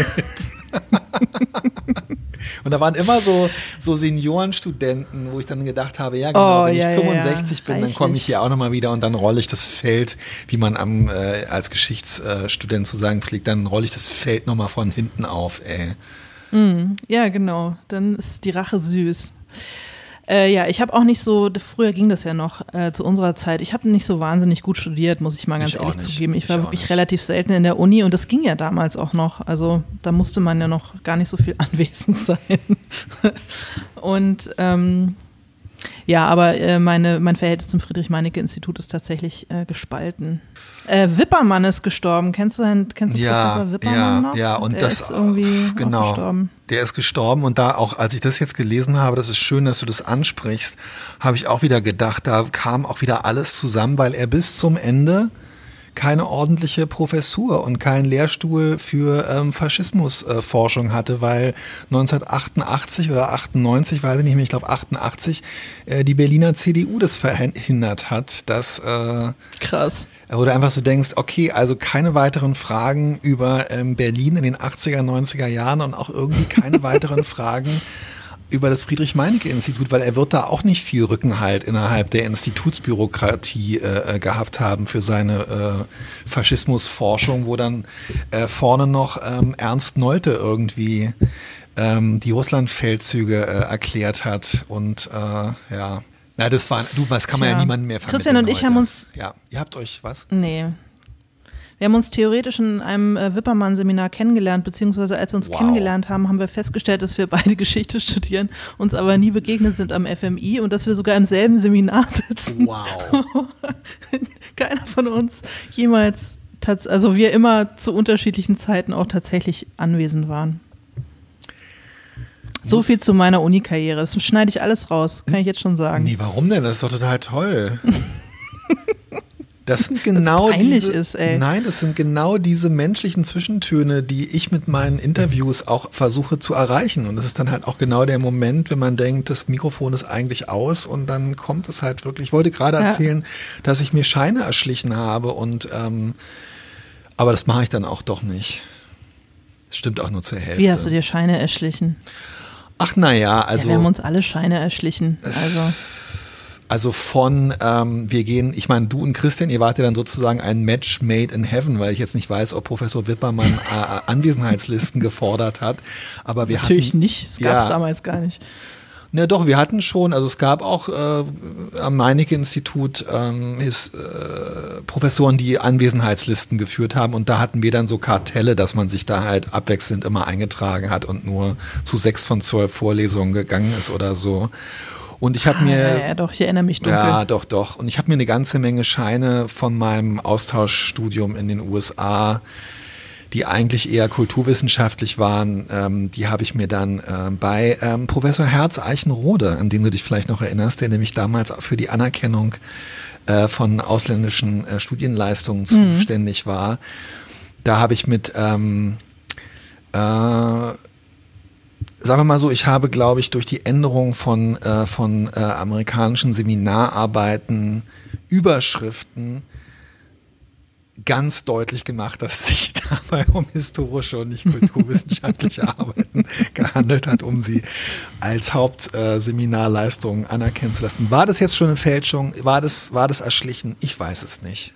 Und da waren immer so, so Seniorenstudenten, wo ich dann gedacht habe, ja genau, Oh, wenn ja, ich ja, fünfundsechzig ja. bin, dann Reichlich. komme ich hier auch nochmal wieder und dann rolle ich das Feld, wie man am, äh, als Geschichtsstudent zu sagen pflegt, dann rolle ich das Feld nochmal von hinten auf, ey. Mm, ja, genau. Dann ist die Rache süß. Äh, ja, ich habe auch nicht so, früher ging das ja noch äh, zu unserer Zeit, ich habe nicht so wahnsinnig gut studiert, muss ich mal ganz Ich auch ehrlich nicht. zugeben. Ich war Ich auch wirklich nicht. relativ selten in der Uni und das ging ja damals auch noch. Also da musste man ja noch gar nicht so viel anwesend sein. Und ähm, ja, aber äh, meine, mein Verhältnis zum Friedrich-Meinecke-Institut ist tatsächlich äh, gespalten. Äh, Wippermann ist gestorben. Kennst du, einen- kennst du Ja, Professor Wippermann ja, noch? ja, und Der das ist irgendwie genau. auch gestorben. Der ist gestorben und da auch, als ich das jetzt gelesen habe, das ist schön, dass du das ansprichst, habe ich auch wieder gedacht, da kam auch wieder alles zusammen, weil er bis zum Ende keine ordentliche Professur und keinen Lehrstuhl für ähm, Faschismusforschung äh, hatte, weil neunzehnhundertachtundachtzig oder achtundneunzig, weiß ich nicht mehr, ich glaube achtundachtzig, äh, die Berliner C D U das verhindert hat, dass äh, Krass. wo du einfach so denkst, okay, also keine weiteren Fragen über ähm, Berlin in den achtziger, neunziger Jahren und auch irgendwie keine weiteren Fragen über das Friedrich-Meinecke-Institut, weil er wird da auch nicht viel Rückenhalt innerhalb der Institutsbürokratie äh, gehabt haben für seine äh, Faschismusforschung, wo dann äh, vorne noch ähm, Ernst Nolte irgendwie ähm, die Russlandfeldzüge äh, erklärt hat und äh, ja. Na, das war, du, das kann man Tja. ja niemandem mehr vermitteln. Christian und ich heute. haben uns- Ja, ihr habt euch was? Nee. Wir haben uns theoretisch in einem äh, Wippermann-Seminar kennengelernt, beziehungsweise als wir uns Wow. kennengelernt haben, haben wir festgestellt, dass wir beide Geschichte studieren, uns aber nie begegnet sind am F M I und dass wir sogar im selben Seminar sitzen. Wow. Keiner von uns jemals, tats- also wir immer zu unterschiedlichen Zeiten auch tatsächlich anwesend waren. So Muss- viel zu meiner Uni-Karriere. Das schneide ich alles raus, kann ich jetzt schon sagen. Nee, warum denn? Das ist doch total toll. Das sind genau peinlich diese, ist, ey. Nein, das sind genau diese menschlichen Zwischentöne, die ich mit meinen Interviews auch versuche zu erreichen. Und das ist dann halt auch genau der Moment, wenn man denkt, das Mikrofon ist eigentlich aus und dann kommt es halt wirklich. Ich wollte gerade Ja. erzählen, dass ich mir Scheine erschlichen habe und ähm, aber das mache ich dann auch doch nicht. Das stimmt auch nur zur Hälfte. Wie hast du dir Scheine erschlichen? Ach naja, also ja, wir haben uns alle Scheine erschlichen. Also Also von, ähm, wir gehen, ich meine, du und Christian, ihr wart ja dann sozusagen ein Match made in heaven, weil ich jetzt nicht weiß, ob Professor Wippermann äh, Anwesenheitslisten gefordert hat, aber wir natürlich hatten, nicht. Das gab es ja. damals gar nicht. Na doch, wir hatten schon, also es gab auch äh, am Meinecke-Institut ähm, his, äh, Professoren, die Anwesenheitslisten geführt haben und da hatten wir dann so Kartelle, dass man sich da halt abwechselnd immer eingetragen hat und nur zu sechs von zwölf Vorlesungen gegangen ist oder so. Und ich habe ah, mir... Ja, ja, doch, ich erinnere mich dunkel. Ja, doch, doch. Und ich habe mir eine ganze Menge Scheine von meinem Austauschstudium in den U S A, die eigentlich eher kulturwissenschaftlich waren, ähm, die habe ich mir dann ähm, bei ähm, Professor Herz Eichenrode, an den du dich vielleicht noch erinnerst, der nämlich damals für die Anerkennung äh, von ausländischen äh, Studienleistungen zuständig mhm. war. Da habe ich mit, ähm, äh, sagen wir mal so, ich habe, glaube ich, durch die Änderung von, äh, von äh, amerikanischen Seminararbeiten, Überschriften, ganz deutlich gemacht, dass es sich dabei um historische und nicht kulturwissenschaftliche Arbeiten gehandelt hat, um sie als Hauptseminarleistung äh, anerkennen zu lassen. War das jetzt schon eine Fälschung? War das, war das erschlichen? Ich weiß es nicht.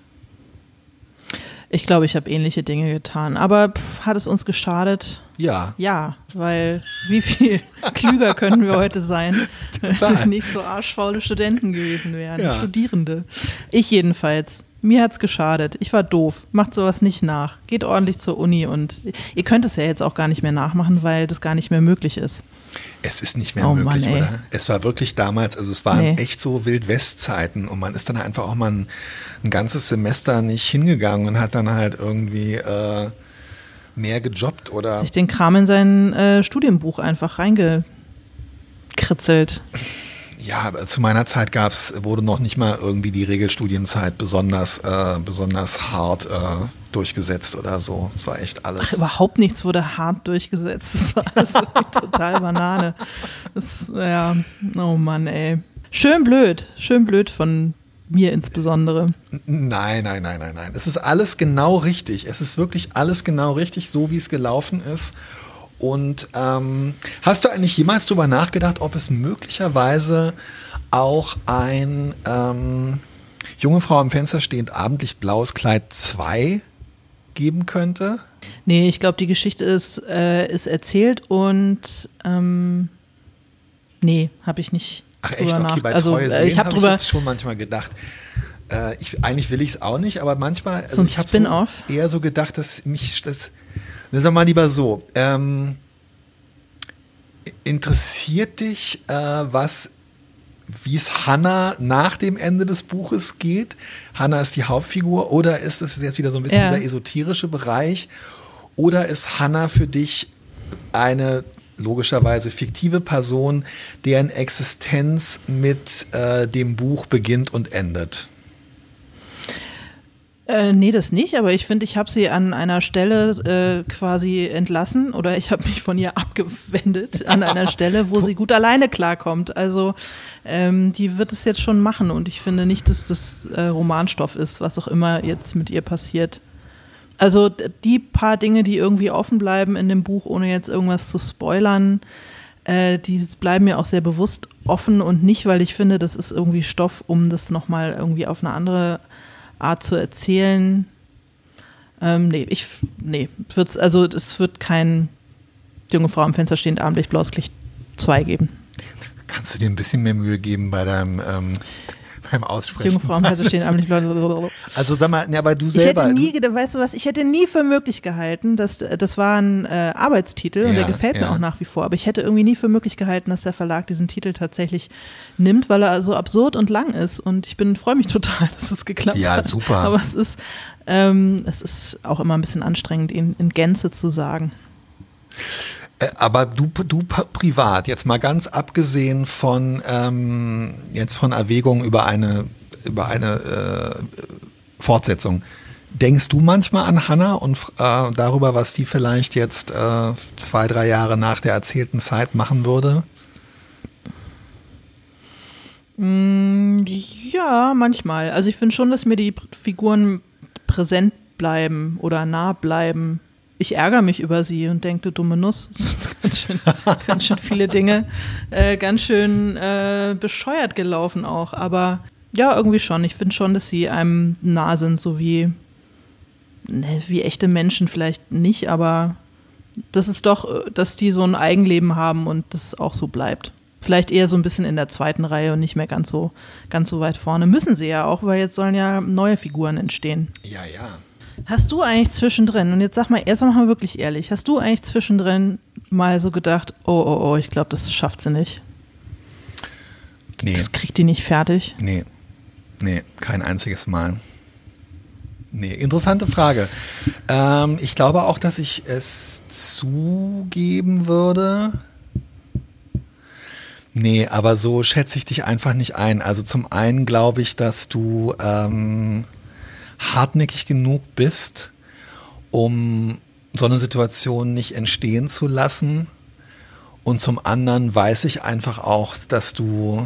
Ich glaube, ich habe ähnliche Dinge getan. Aber pff, hat es uns geschadet? Ja. Ja, weil wie viel klüger können wir heute sein, wenn wir nicht so arschfaule Studenten gewesen wären, ja. Studierende. Ich jedenfalls. Mir hat's geschadet. Ich war doof. Macht sowas nicht nach. Geht ordentlich zur Uni und ihr könnt es ja jetzt auch gar nicht mehr nachmachen, weil das gar nicht mehr möglich ist. Es ist nicht mehr oh möglich, Mann, oder? Es war wirklich damals, also es waren nee. echt so Wild-West-Zeiten und man ist dann einfach auch mal ein, ein ganzes Semester nicht hingegangen und hat dann halt irgendwie äh, mehr gejobbt oder... Sich den Kram in sein äh, Studienbuch einfach reingekritzelt. Ja, zu meiner Zeit gab's, wurde noch nicht mal irgendwie die Regelstudienzeit besonders, äh, besonders hart äh, durchgesetzt oder so. Es war echt alles. Ach, überhaupt nichts wurde hart durchgesetzt. Das war alles total Banane. Das, ja, oh Mann, ey. Schön blöd, schön blöd von mir insbesondere. Nein, nein, nein, nein, nein. Es ist alles genau richtig. Es ist wirklich alles genau richtig, so wie es gelaufen ist. Und ähm, hast du eigentlich jemals drüber nachgedacht, ob es möglicherweise auch ein ähm, Junge Frau am Fenster stehend abendlich blaues Kleid zwei geben könnte? Nee, ich glaube, die Geschichte ist, äh, ist erzählt und ähm, nee, habe ich nicht. Ach echt? Okay, bei also, Treue äh, sehen ich habe hab drüber ich jetzt schon manchmal gedacht. Äh, ich, eigentlich will ich es auch nicht, aber manchmal, also so ein ich habe Spin-off. so eher so gedacht, dass mich das... Sagen wir mal lieber so, ähm, interessiert dich, äh, was, wie es Hannah nach dem Ende des Buches geht? Hannah ist die Hauptfigur oder ist es jetzt wieder so ein bisschen ja. dieser esoterische Bereich? Oder ist Hannah für dich eine logischerweise fiktive Person, deren Existenz mit äh, dem Buch beginnt und endet? Äh, nee, das nicht, aber ich finde, ich habe sie an einer Stelle äh, quasi entlassen oder ich habe mich von ihr abgewendet an einer Stelle, wo sie gut alleine klarkommt. Also ähm, die wird es jetzt schon machen und ich finde nicht, dass das äh, Romanstoff ist, was auch immer jetzt mit ihr passiert. Also die paar Dinge, die irgendwie offen bleiben in dem Buch, ohne jetzt irgendwas zu spoilern, äh, die bleiben mir auch sehr bewusst offen und nicht, weil ich finde, das ist irgendwie Stoff, um das nochmal irgendwie auf eine andere Art zu erzählen. Ähm, nee, ich, nee, wird's, also es wird kein Junge Frau am Fenster stehend abendlich blaues Licht zwei geben. Kannst du dir ein bisschen mehr Mühe geben bei deinem, ähm, beim Aussprechen? Junge Frau am Fenster stehend abendlich blaues Licht. Also sag mal, ja, aber du selber. Ich hätte nie, weißt du was, ich hätte nie für möglich gehalten, dass, das war ein äh, Arbeitstitel und ja, der gefällt ja. mir auch nach wie vor, aber ich hätte irgendwie nie für möglich gehalten, dass der Verlag diesen Titel tatsächlich nimmt, weil er so absurd und lang ist und ich bin freue mich total, dass es geklappt ja, hat. Ja, super. Aber es ist, ähm, es ist auch immer ein bisschen anstrengend, ihn in Gänze zu sagen. Aber du, du privat, jetzt mal ganz abgesehen von ähm, jetzt von Erwägungen über eine über eine äh, Fortsetzung, denkst du manchmal an Hannah und äh, darüber, was die vielleicht jetzt äh, zwei, drei Jahre nach der erzählten Zeit machen würde? Ja, manchmal. Also ich finde schon, dass mir die Figuren präsent bleiben oder nah bleiben. Ich ärgere mich über sie und denke, du dumme Nuss, das sind ganz schön, ganz schön viele Dinge, äh, ganz schön äh, bescheuert gelaufen auch. Aber ja, irgendwie schon. Ich finde schon, dass sie einem nah sind, so wie, ne, wie echte Menschen vielleicht nicht, aber das ist doch, dass die so ein Eigenleben haben und das auch so bleibt. vielleicht eher so ein bisschen in der zweiten Reihe und nicht mehr ganz so, ganz so weit vorne. Müssen sie ja auch, weil jetzt sollen ja neue Figuren entstehen. Ja, ja. Hast du eigentlich zwischendrin, und jetzt sag mal, erst mal wirklich ehrlich, hast du eigentlich zwischendrin mal so gedacht, oh, oh, oh, ich glaube, das schafft sie nicht? Nee. Das kriegt die nicht fertig? Nee, nee, kein einziges Mal. Nee, interessante Frage. Ähm, ich glaube auch, dass ich es zugeben würde. Nee, aber so schätze ich dich einfach nicht ein. Also zum einen glaube ich, dass du ähm, hartnäckig genug bist, um so eine Situation nicht entstehen zu lassen. Und zum anderen weiß ich einfach auch, dass du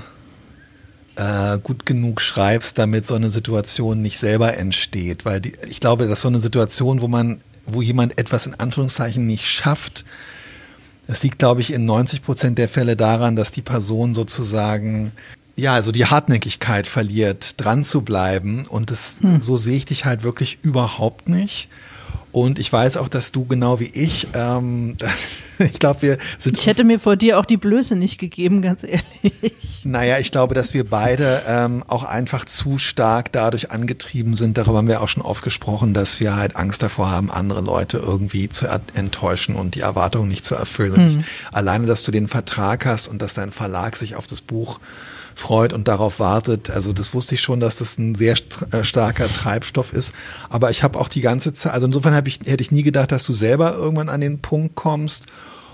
äh, gut genug schreibst, damit so eine Situation nicht selber entsteht. Weil die, ich glaube, dass so eine Situation, wo man, wo jemand etwas in Anführungszeichen nicht schafft, das liegt, glaube ich, in neunzig Prozent der Fälle daran, dass die Person sozusagen, ja, also die Hartnäckigkeit verliert, dran zu bleiben. Und das, hm. so sehe ich dich halt wirklich überhaupt nicht. Und ich weiß auch, dass du genau wie ich, ähm, ich glaube, wir sind. Ich hätte mir vor dir auch die Blöße nicht gegeben, ganz ehrlich. Naja, ich glaube, dass wir beide ähm, auch einfach zu stark dadurch angetrieben sind. Darüber haben wir auch schon oft gesprochen, dass wir halt Angst davor haben, andere Leute irgendwie zu enttäuschen und die Erwartungen nicht zu erfüllen. Und hm. nicht alleine, dass du den Vertrag hast und dass dein Verlag sich auf das Buch freut und darauf wartet. Also das wusste ich schon, dass das ein sehr st- äh, starker Treibstoff ist. Aber ich habe auch die ganze Zeit, also insofern hab ich, hätte ich nie gedacht, dass du selber irgendwann an den Punkt kommst.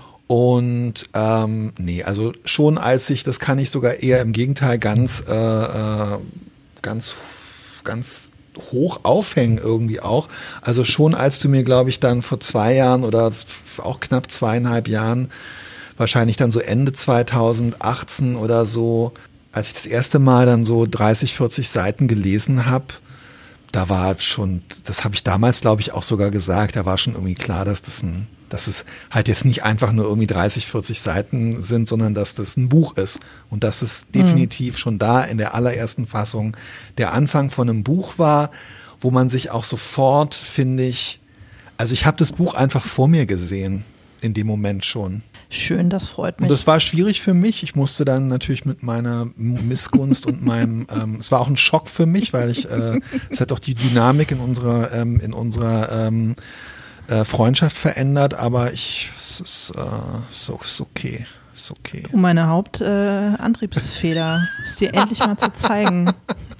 Und ähm, nee, also schon als ich, das kann ich sogar eher im Gegenteil ganz, äh, äh, ganz, ganz hoch aufhängen irgendwie auch. Also schon als du mir, glaube ich, dann vor zwei Jahren oder auch knapp zweieinhalb Jahren, wahrscheinlich dann so Ende zweitausendachtzehn oder so, als ich das erste Mal dann so dreißig, vierzig Seiten gelesen habe, da war schon, das habe ich damals, glaube ich, auch sogar gesagt, da war schon irgendwie klar, dass das ein, dass es halt jetzt nicht einfach nur irgendwie dreißig, vierzig Seiten sind, sondern dass das ein Buch ist und dass es definitiv mhm. schon da in der allerersten Fassung der Anfang von einem Buch war, wo man sich auch sofort, finde ich, also ich habe das Buch einfach vor mir gesehen, in dem Moment schon. Schön, das freut mich. Und das war schwierig für mich. Ich musste dann natürlich mit meiner Missgunst und meinem, ähm, es war auch ein Schock für mich, weil ich, äh, es hat auch die Dynamik in unserer, ähm, in unserer ähm, äh, Freundschaft verändert, aber ich, es ist, äh, so, ist okay, ist okay. Um meine Hauptantriebsfeder, äh, ist dir endlich mal zu zeigen.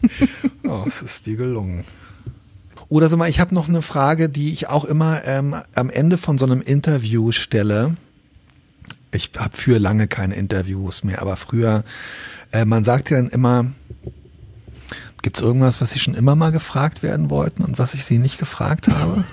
Oh, es ist dir gelungen. Oder sag mal, ich habe noch eine Frage, die ich auch immer ähm, am Ende von so einem Interview stelle. Ich habe für lange keine Interviews mehr, aber früher, äh, man sagt ja dann immer, gibt es irgendwas, was Sie schon immer mal gefragt werden wollten und was ich Sie nicht gefragt habe?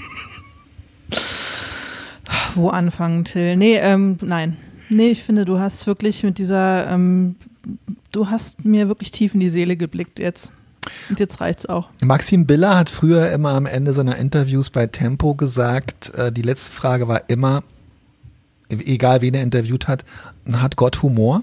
Wo anfangen, Till? Nee, ähm, nein. Nee, ich finde, du hast wirklich mit dieser, ähm, du hast mir wirklich tief in die Seele geblickt jetzt. Und jetzt reicht's auch. Maxim Biller hat früher immer am Ende seiner Interviews bei Tempo gesagt, äh, die letzte Frage war immer, egal wen er interviewt hat, hat Gott Humor?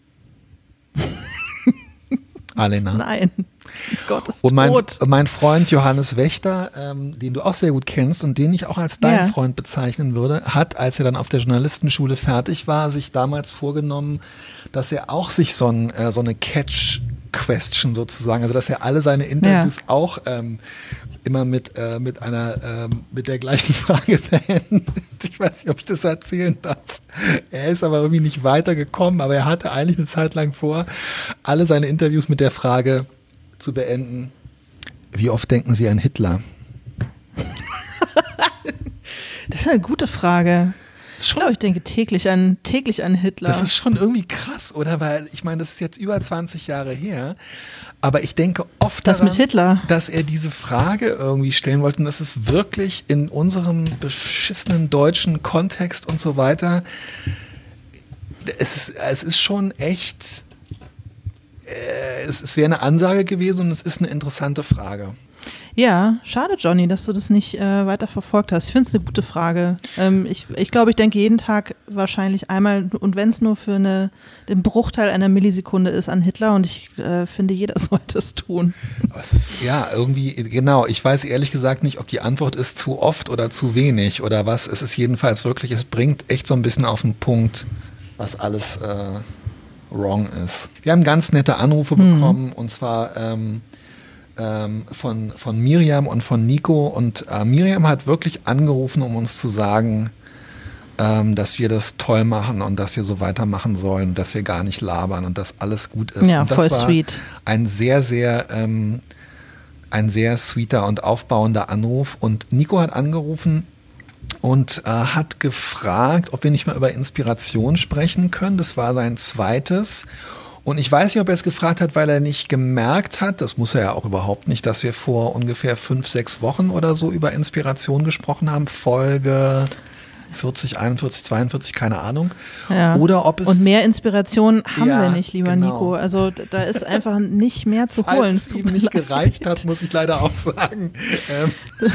Alena. Nein, Gott ist und mein, tot. mein Freund Johannes Wächter, ähm, den du auch sehr gut kennst und den ich auch als dein ja. Freund bezeichnen würde, hat, als er dann auf der Journalistenschule fertig war, sich damals vorgenommen, dass er auch sich so, ein, äh, so eine Catch-Question sozusagen, also dass er alle seine Interviews ja. auch ähm, immer mit, äh, mit einer, ähm, mit der gleichen Frage beendet. Ich weiß nicht, ob ich das erzählen darf. Er ist aber irgendwie nicht weitergekommen, aber er hatte eigentlich eine Zeit lang vor, alle seine Interviews mit der Frage zu beenden: Wie oft denken Sie an Hitler? Das ist eine gute Frage. Ich glaube, ich denke täglich an, täglich an Hitler. Das ist schon irgendwie krass, oder? Weil, ich meine, das ist jetzt über zwanzig Jahre her. Aber ich denke oft das daran, mit Hitler. dass er diese Frage irgendwie stellen wollte. Und das ist wirklich in unserem beschissenen deutschen Kontext und so weiter. Es ist, es ist schon echt, äh, es, es wäre eine Ansage gewesen und es ist eine interessante Frage. Ja, schade, Johnny, dass du das nicht äh, weiter verfolgt hast. Ich finde es eine gute Frage. Ähm, ich ich glaube, ich denke jeden Tag wahrscheinlich einmal, und wenn es nur für eine, den Bruchteil einer Millisekunde ist, an Hitler, und ich äh, finde, jeder sollte es tun. Aber es ist, ja, irgendwie, genau, ich weiß ehrlich gesagt nicht, ob die Antwort ist zu oft oder zu wenig oder was. Es ist jedenfalls wirklich, es bringt echt so ein bisschen auf den Punkt, was alles, äh, wrong ist. Wir haben ganz nette Anrufe mhm. bekommen und zwar ähm, ähm, von, von Miriam und von Nico und äh, Miriam hat wirklich angerufen, um uns zu sagen, ähm, dass wir das toll machen und dass wir so weitermachen sollen, dass wir gar nicht labern und dass alles gut ist. Ja, und das voll war sweet. Ein sehr, sehr ähm, ein sehr sweeter und aufbauender Anruf und Nico hat angerufen und äh, hat gefragt, ob wir nicht mal über Inspiration sprechen können. Das war sein zweites. Und ich weiß nicht, ob er es gefragt hat, weil er nicht gemerkt hat, das muss er ja auch überhaupt nicht, dass wir vor ungefähr fünf, sechs Wochen oder so über Inspiration gesprochen haben. Folge vierzig, einundvierzig, zweiundvierzig, keine Ahnung. Ja. Oder ob es und mehr Inspiration haben ja, wir nicht, lieber genau. Nico. Also da ist einfach nicht mehr zu Falls holen. es ihm nicht gereicht hat, muss ich leider auch sagen. Ähm,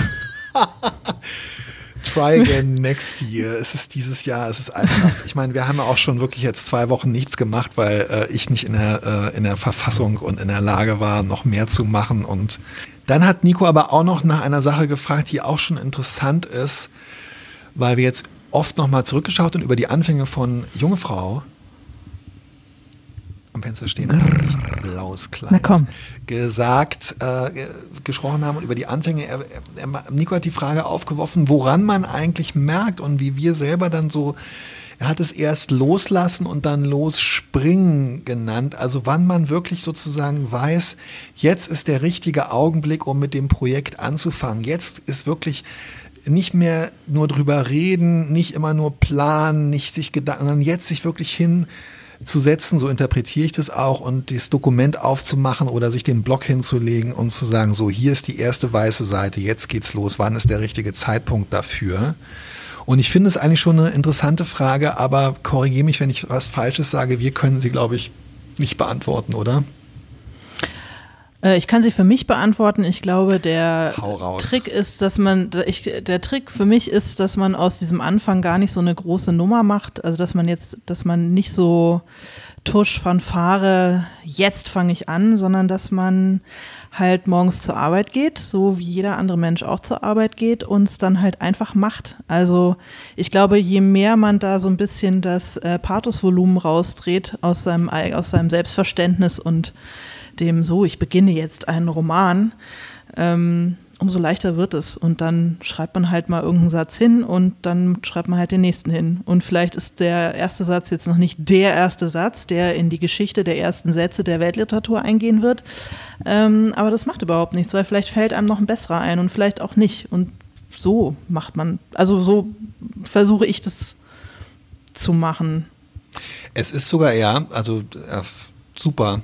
Try again next year. Es ist dieses Jahr, es ist einfach, ich meine, wir haben ja auch schon wirklich jetzt zwei Wochen nichts gemacht, weil äh, ich nicht in der, äh, in der Verfassung und in der Lage war, noch mehr zu machen. Und dann hat Nico aber auch noch nach einer Sache gefragt, die auch schon interessant ist, weil wir jetzt oft nochmal zurückgeschaut und über die Anfänge von Junge Frau am Fenster stehen, ein blaues Kleid, Na komm. gesagt, äh, gesprochen haben und über die Anfänge. Er, er, Nico hat die Frage aufgeworfen, woran man eigentlich merkt und wie wir selber dann so, er hat es erst loslassen und dann losspringen genannt, also wann man wirklich sozusagen weiß, jetzt ist der richtige Augenblick, um mit dem Projekt anzufangen. Jetzt ist wirklich nicht mehr nur drüber reden, nicht immer nur planen, nicht sich Gedanken, sondern jetzt sich wirklich hin zu setzen, so interpretiere ich das auch, und das Dokument aufzumachen oder sich den Block hinzulegen und zu sagen, so, hier ist die erste weiße Seite, jetzt geht's los, wann ist der richtige Zeitpunkt dafür? Und ich finde es eigentlich schon eine interessante Frage, aber korrigiere mich, wenn ich was Falsches sage, wir können sie, glaube ich, nicht beantworten, oder? Ich kann sie für mich beantworten. Ich glaube, der Hau raus. Trick ist, dass man, ich, der Trick für mich ist, dass man aus diesem Anfang gar nicht so eine große Nummer macht. Also, dass man jetzt, dass man nicht so Tusch, Fanfare, jetzt fange ich an, sondern dass man halt morgens zur Arbeit geht, so wie jeder andere Mensch auch zur Arbeit geht und es dann halt einfach macht. Also ich glaube, je mehr man da so ein bisschen das äh, Pathosvolumen rausdreht aus seinem, aus seinem Selbstverständnis und dem so, ich beginne jetzt einen Roman, ähm, umso leichter wird es. Und dann schreibt man halt mal irgendeinen Satz hin und dann schreibt man halt den nächsten hin. Und vielleicht ist der erste Satz jetzt noch nicht der erste Satz, der in die Geschichte der ersten Sätze der Weltliteratur eingehen wird. Ähm, aber das macht überhaupt nichts, weil vielleicht fällt einem noch ein besserer ein und vielleicht auch nicht. Und so macht man, also so versuche ich das zu machen. Es ist sogar, ja, also äh, super.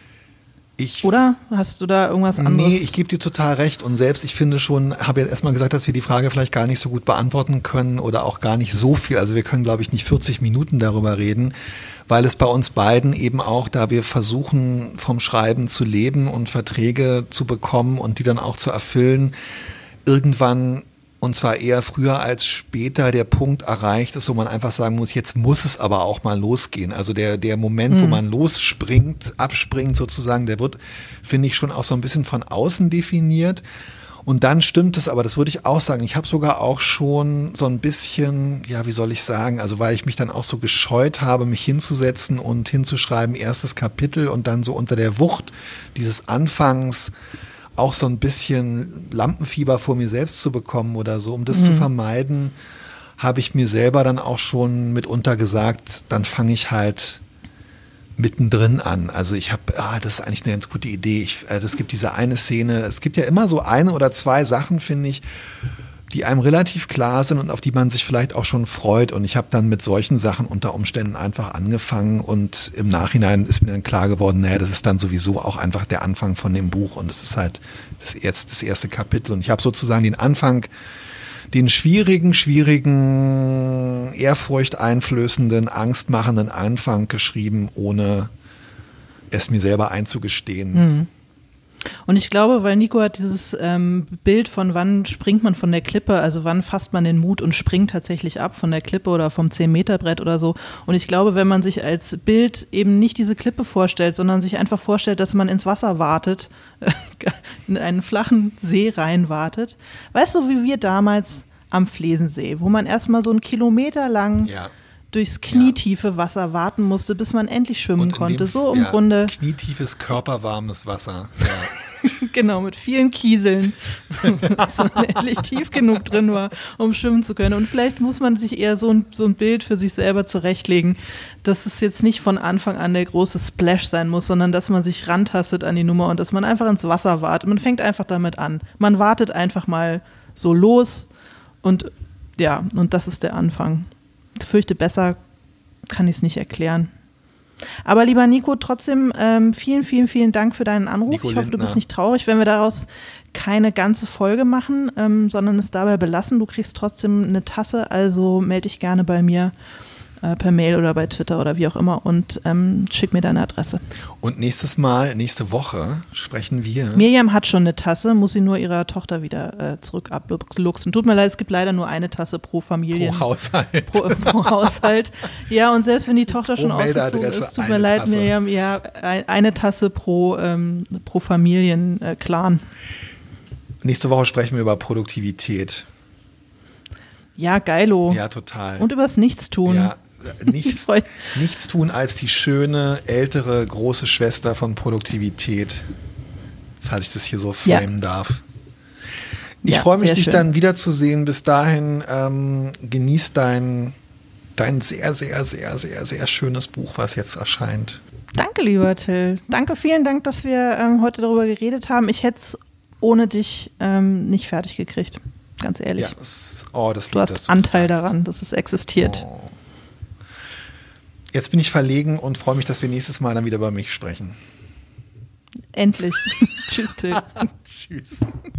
Ich, Oder? Hast du da irgendwas anderes? Nee, ich gebe dir total recht. Und selbst, ich finde schon, habe ja erstmal gesagt, dass wir die Frage vielleicht gar nicht so gut beantworten können oder auch gar nicht so viel. Also wir können, glaube ich, nicht vierzig Minuten darüber reden, weil es bei uns beiden eben auch, da wir versuchen, vom Schreiben zu leben und Verträge zu bekommen und die dann auch zu erfüllen, irgendwann, und zwar eher früher als später, der Punkt erreicht ist, wo man einfach sagen muss, jetzt muss es aber auch mal losgehen. Also der, der Moment, mhm. wo man losspringt, abspringt sozusagen, der wird, finde ich, schon auch so ein bisschen von außen definiert. Und dann stimmt es, aber das würde ich auch sagen. Ich habe sogar auch schon so ein bisschen, ja, wie soll ich sagen, also weil ich mich dann auch so gescheut habe, mich hinzusetzen und hinzuschreiben, erstes Kapitel und dann so unter der Wucht dieses Anfangs auch so ein bisschen Lampenfieber vor mir selbst zu bekommen oder so, um das mhm. zu vermeiden, habe ich mir selber dann auch schon mitunter gesagt, dann fange ich halt mittendrin an. Also ich habe, ah, das ist eigentlich eine ganz gute Idee. Ich, äh, das gibt diese eine Szene, es gibt ja immer so eine oder zwei Sachen, finde ich, die einem relativ klar sind und auf die man sich vielleicht auch schon freut. Und ich habe dann mit solchen Sachen unter Umständen einfach angefangen und im Nachhinein ist mir dann klar geworden, naja, das ist dann sowieso auch einfach der Anfang von dem Buch und es ist halt das, jetzt das erste Kapitel. Und ich habe sozusagen den Anfang, den schwierigen, schwierigen, ehrfurchteinflößenden, angstmachenden Anfang geschrieben, ohne es mir selber einzugestehen. Mhm. Und ich glaube, weil Nico hat dieses ähm, Bild von wann springt man von der Klippe, also wann fasst man den Mut und springt tatsächlich ab von der Klippe oder vom zehn-Meter-Brett oder so. Und ich glaube, wenn man sich als Bild eben nicht diese Klippe vorstellt, sondern sich einfach vorstellt, dass man ins Wasser wartet, in einen flachen See reinwartet. Weißt du, wie wir damals am Flesensee, wo man erstmal so einen Kilometer lang ja. durchs knietiefe Wasser warten musste, bis man endlich schwimmen Und in konnte. dem- So im ja, Grunde, knietiefes, körperwarmes Wasser. Ja. genau, mit vielen Kieseln, dass man endlich tief genug drin war, um schwimmen zu können. Und vielleicht muss man sich eher so ein, so ein Bild für sich selber zurechtlegen, dass es jetzt nicht von Anfang an der große Splash sein muss, sondern dass man sich rantastet an die Nummer und dass man einfach ins Wasser wartet. Man fängt einfach damit an. Man wartet einfach mal so los und ja, und das ist der Anfang. Ich fürchte, besser kann ich es nicht erklären. Aber lieber Nico, trotzdem ähm, vielen, vielen, vielen Dank für deinen Anruf. Nico ich hoffe, du Lindner. bist nicht traurig, wenn wir daraus keine ganze Folge machen, ähm, sondern es dabei belassen. Du kriegst trotzdem eine Tasse, also melde dich gerne bei mir äh, per Mail oder bei Twitter oder wie auch immer und ähm, schick mir deine Adresse. Und nächstes Mal, nächste Woche sprechen wir. Miriam hat schon eine Tasse, muss sie nur ihrer Tochter wieder äh, zurück abluchsen. Tut mir leid, es gibt leider nur eine Tasse pro Familie. Pro Haushalt. Pro, pro Haushalt. Ja, und selbst wenn die Tochter schon Pro ausgezogen Meldeadresse ist, tut eine mir leid, Tasse. Miriam, ja, ein, eine Tasse pro, ähm, pro Familienclan. Nächste Woche sprechen wir über Produktivität. Ja, geilo. Ja, total. Und übers Nichtstun. Ja, Ich nichts, freu- nichts tun als die schöne, ältere, große Schwester von Produktivität. Falls ich das hier so Ja. framen darf. Ich Ja, freue mich, sehr dich schön. dann wiederzusehen. Bis dahin ähm, genieß dein, dein sehr, sehr, sehr, sehr, sehr schönes Buch, was jetzt erscheint. Danke, lieber Till. Danke, vielen Dank, dass wir ähm, heute darüber geredet haben. Ich hätte es ohne dich ähm, nicht fertig gekriegt. Ganz ehrlich. Ja, das, oh, das Du lieb, dass hast das Anteil sagst. daran, dass es existiert. Oh. Jetzt bin ich verlegen und freue mich, dass wir nächstes Mal dann wieder über mich sprechen. Endlich. Tschüss, Till. Tschüss.